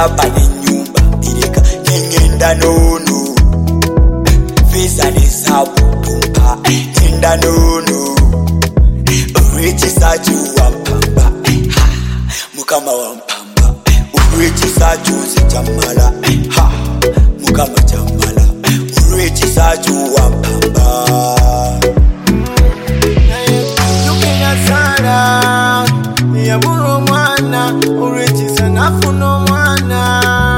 Chapa ni nyumba irika nyengenda nono Visa ni sabu tumpa Enda nono Urechi saju wampamba Mukama wampamba Urechi saju zijamala Mukama jamala Urechi saju wampamba Yukina sara Yaburu mwana Urechi sanafuno mwana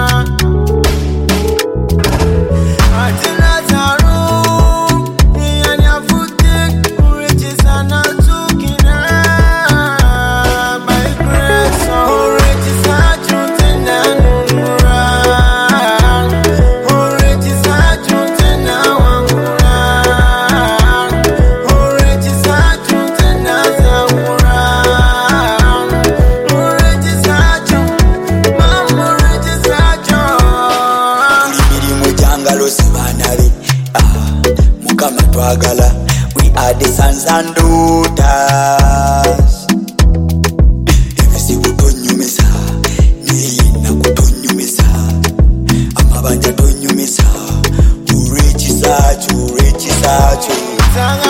Atina taru Yanyafute Urechi sanatukina By grace Urechi saju tena nunura Urechi saju tena wangura Urechi saju tena zaura Urechi saju Mama Urechi saju Ulibiri mujangalo sibanale Mukama twagala We are the sons and daughters Ebisibu tonyumisa Nyeyina kutonyumisa Amabanja tonyumisa Urechi saju Urechi saju Tanga